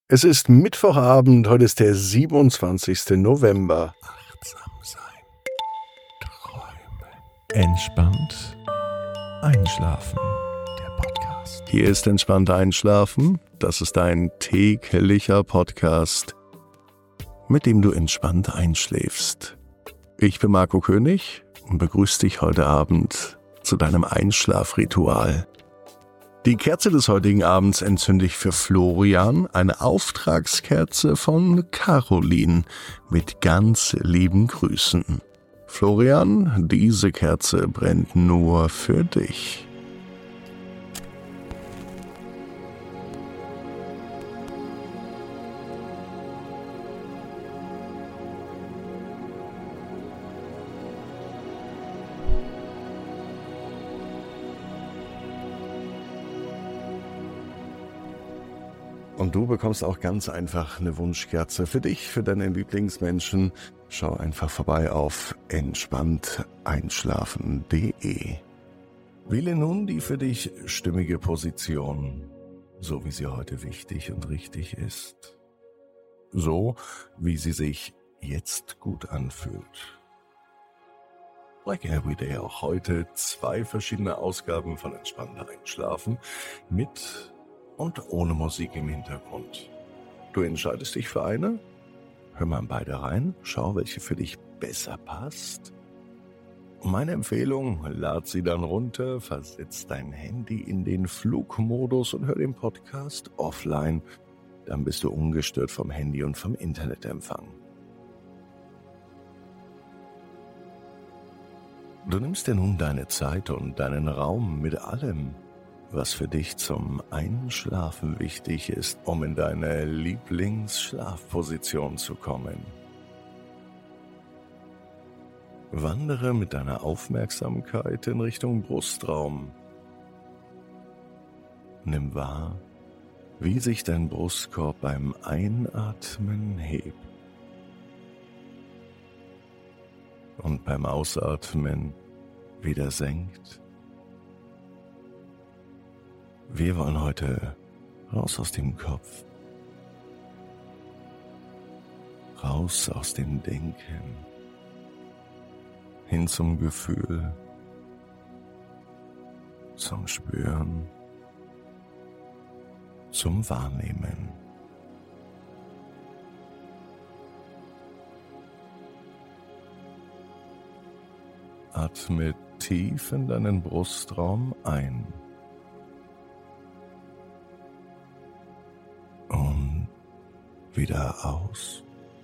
Es ist Mittwochabend, heute ist der 27. November. Achtsam sein. Träumen. Entspannt einschlafen. Der Podcast. Hier ist Entspannt Einschlafen. Das ist ein täglicher Podcast, mit dem du entspannt einschläfst. Ich bin Marco König und begrüße dich heute Abend zu deinem Einschlafritual. Die Kerze des heutigen Abends entzünde ich für Florian, eine Auftragskerze von Caroline mit ganz lieben Grüßen. Florian, diese Kerze brennt nur für dich. Und du bekommst auch ganz einfach eine Wunschkerze für dich, für deine Lieblingsmenschen. Schau einfach vorbei auf entspannteinschlafen.de. Wähle nun die für dich stimmige Position, so wie sie heute wichtig und richtig ist. So, wie sie sich jetzt gut anfühlt. Like everyday auch heute 2 verschiedene Ausgaben von Entspannt Einschlafen mit und ohne Musik im Hintergrund. Du entscheidest dich für eine? Hör mal in beide rein, schau, welche für dich besser passt. Meine Empfehlung, lad sie dann runter, versetz dein Handy in den Flugmodus und hör den Podcast offline. Dann bist du ungestört vom Handy und vom Internetempfang. Du nimmst dir nun deine Zeit und deinen Raum mit allem, was für dich zum Einschlafen wichtig ist, um in deine Lieblingsschlafposition zu kommen. Wandere mit deiner Aufmerksamkeit in Richtung Brustraum. Nimm wahr, wie sich dein Brustkorb beim Einatmen hebt und beim Ausatmen wieder senkt. Wir wollen heute raus aus dem Kopf, raus aus dem Denken, hin zum Gefühl, zum Spüren, zum Wahrnehmen. Atme tief in deinen Brustraum ein. Und wieder aus.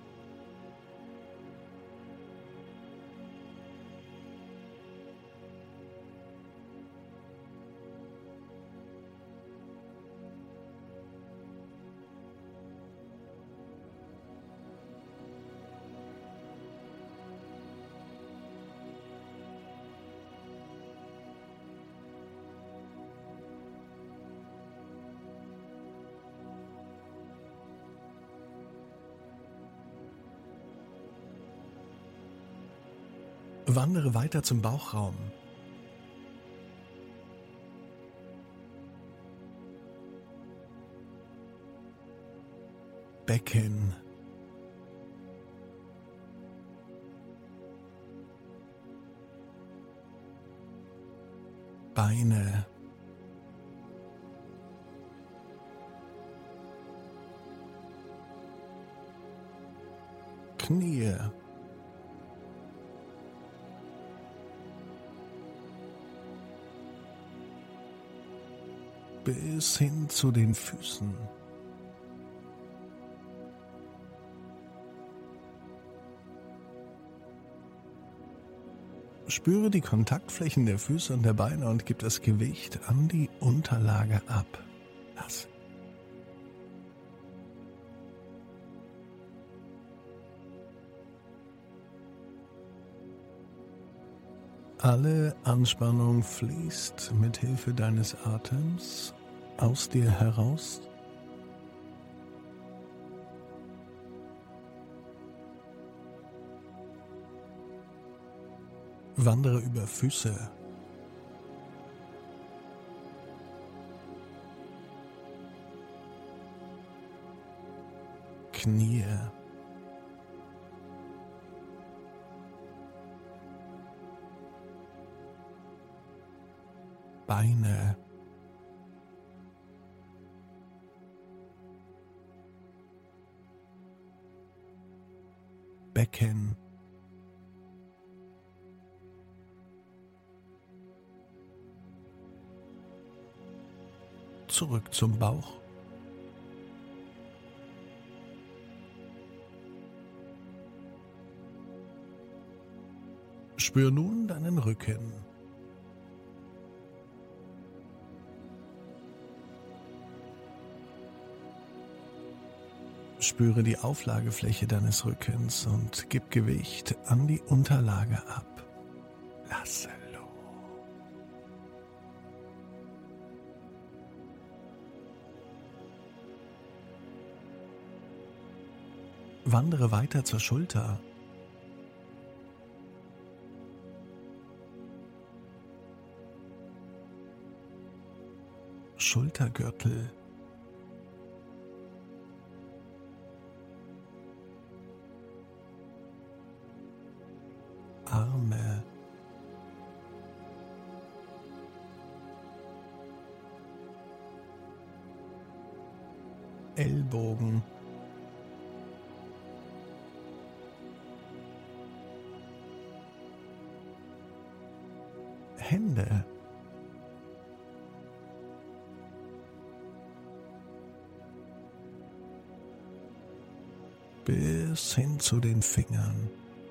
Wandere weiter zum Bauchraum. Becken. Beine. Knie. Bis hin zu den Füßen. Spüre die Kontaktflächen der Füße und der Beine und gib das Gewicht an die Unterlage ab. Lass. Alle Anspannung fließt mit Hilfe deines Atems aus dir heraus. Wandere über Füße, Knie, Beine, Becken, zurück zum Bauch, spür nun deinen Rücken. Spüre die Auflagefläche deines Rückens und gib Gewicht an die Unterlage ab. Lasse los. Wandere weiter zur Schulter. Schultergürtel. Arme, Ellbogen, Hände, bis hin zu den Fingern.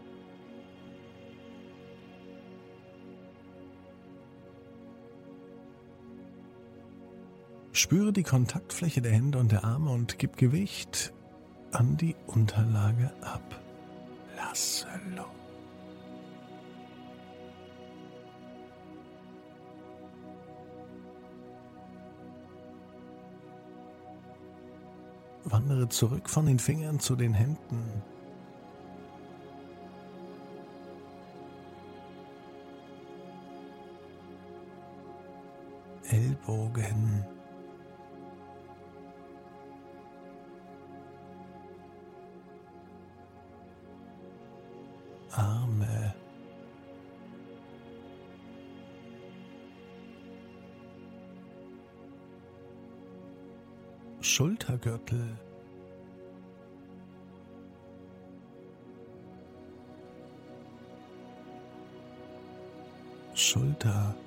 Spüre die Kontaktfläche der Hände und der Arme und gib Gewicht an die Unterlage ab. Lasse los. Wandere zurück von den Fingern zu den Händen. Ellbogen. Arme, Schultergürtel, Schulter,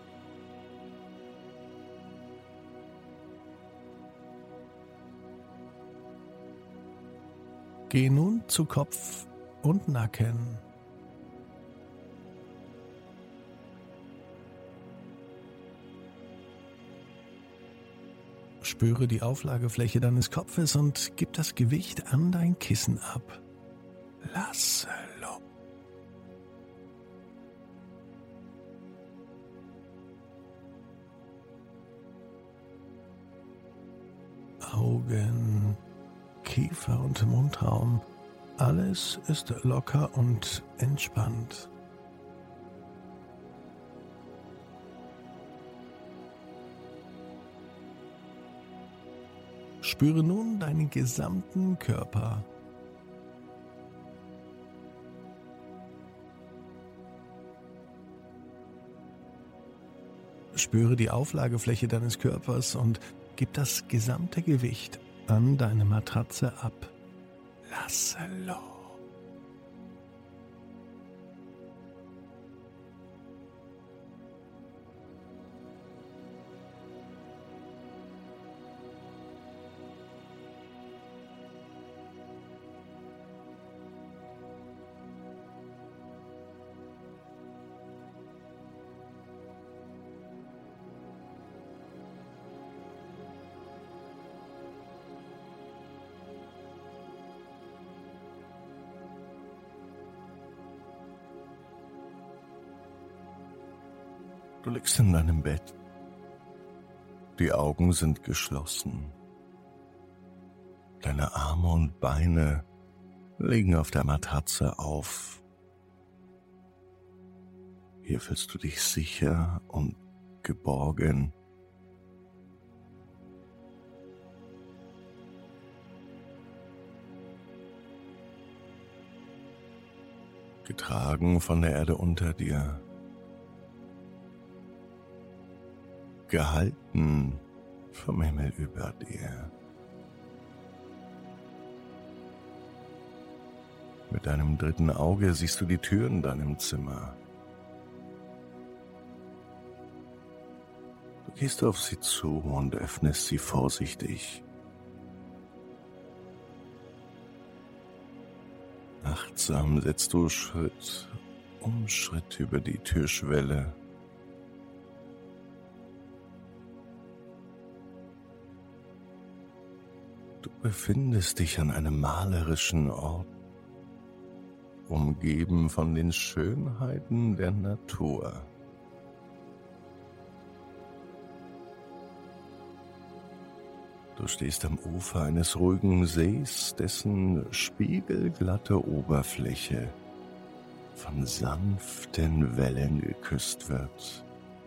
geh nun zu Kopf und Nacken. Spüre die Auflagefläche deines Kopfes und gib das Gewicht an dein Kissen ab. Lasse los. Augen, Kiefer und Mundraum, alles ist locker und entspannt. Spüre nun deinen gesamten Körper. Spüre die Auflagefläche deines Körpers und gib das gesamte Gewicht an deine Matratze ab. Lasse los. Du liegst in deinem Bett. Die Augen sind geschlossen. Deine Arme und Beine liegen auf der Matratze auf. Hier fühlst du dich sicher und geborgen. getragen von der Erde unter dir, gehalten vom Himmel über dir. Mit deinem dritten Auge siehst du die Tür in deinem Zimmer. Du gehst auf sie zu und öffnest sie vorsichtig. Achtsam setzt du Schritt um Schritt über die Türschwelle. Du befindest dich an einem malerischen Ort, umgeben von den Schönheiten der Natur. Du stehst am Ufer eines ruhigen Sees, dessen spiegelglatte Oberfläche von sanften Wellen geküsst wird.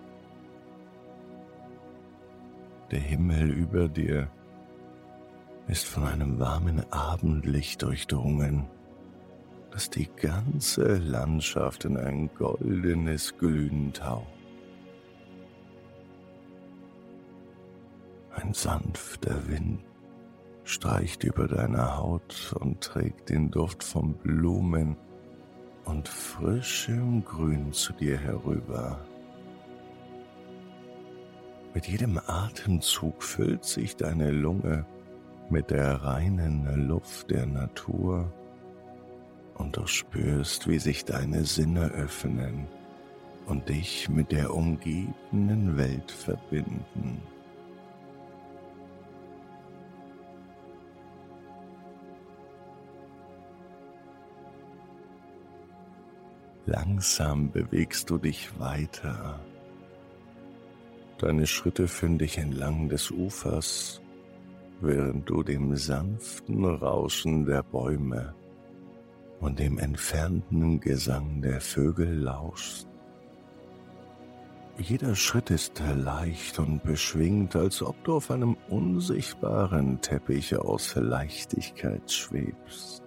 Der Himmel über dir ist von einem warmen Abendlicht durchdrungen, das die ganze Landschaft in ein goldenes Glühen taucht. Ein sanfter Wind streicht über deine Haut und trägt den Duft von Blumen und frischem Grün zu dir herüber. Mit jedem Atemzug füllt sich deine Lunge mit der reinen Luft der Natur und du spürst, wie sich deine Sinne öffnen und dich mit der umgebenden Welt verbinden. Langsam bewegst du dich weiter. Deine Schritte führen dich entlang des Ufers, während du dem sanften Rauschen der Bäume und dem entfernten Gesang der Vögel lauschst. Jeder Schritt ist leicht und beschwingt, als ob du auf einem unsichtbaren Teppich aus Leichtigkeit schwebst.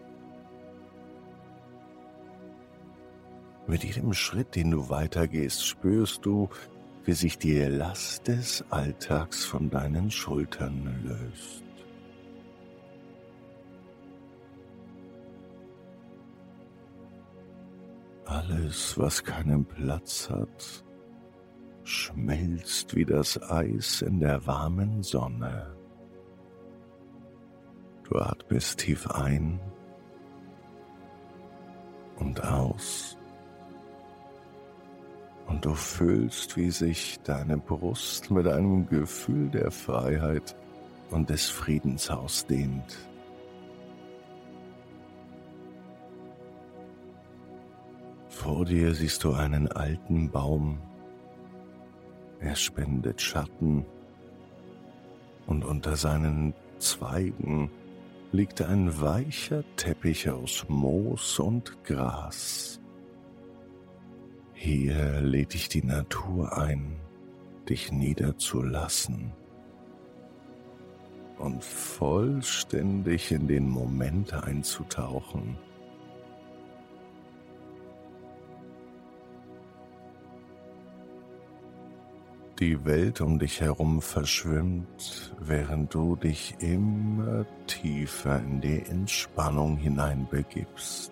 Mit jedem Schritt, den du weitergehst, spürst du, wie sich die Last des Alltags von deinen Schultern löst. Alles, was keinen Platz hat, schmilzt wie das Eis in der warmen Sonne. Du atmest tief ein und aus. Und du fühlst, wie sich deine Brust mit einem Gefühl der Freiheit und des Friedens ausdehnt. Vor dir siehst du einen alten Baum. Er spendet Schatten und unter seinen Zweigen liegt ein weicher Teppich aus Moos und Gras. Hier lädt dich die Natur ein, dich niederzulassen und vollständig in den Moment einzutauchen. Die Welt um dich herum verschwimmt, während du dich immer tiefer in die Entspannung hineinbegibst.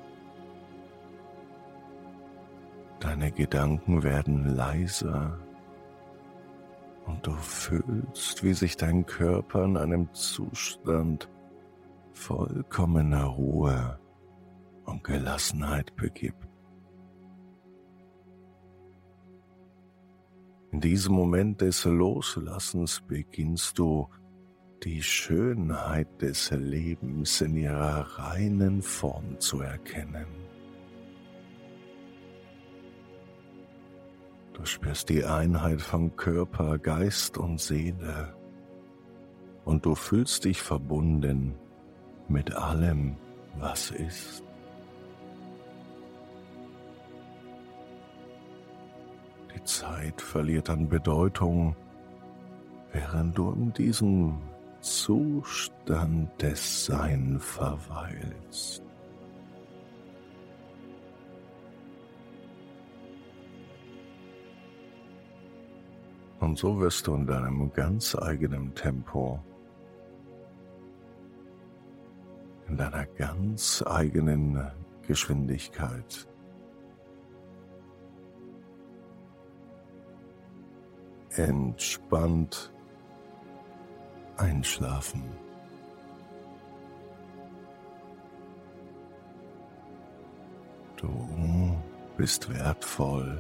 Deine Gedanken werden leiser und du fühlst, wie sich dein Körper in einem Zustand vollkommener Ruhe und Gelassenheit begibt. In diesem Moment des Loslassens beginnst du, die Schönheit des Lebens in ihrer reinen Form zu erkennen. Du spürst die Einheit von Körper, Geist und Seele und du fühlst dich verbunden mit allem, was ist. Die Zeit verliert an Bedeutung, während du in diesem Zustand des Sein verweilst. Und so wirst du in deinem ganz eigenen Tempo, in deiner ganz eigenen Geschwindigkeit entspannt einschlafen. Du bist wertvoll.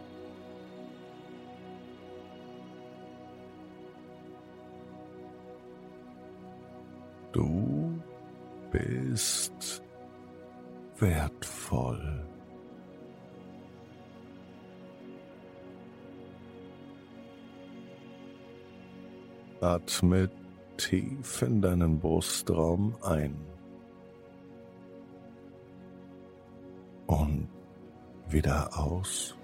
Du bist wertvoll. Atme tief in deinen Brustraum ein und wieder aus.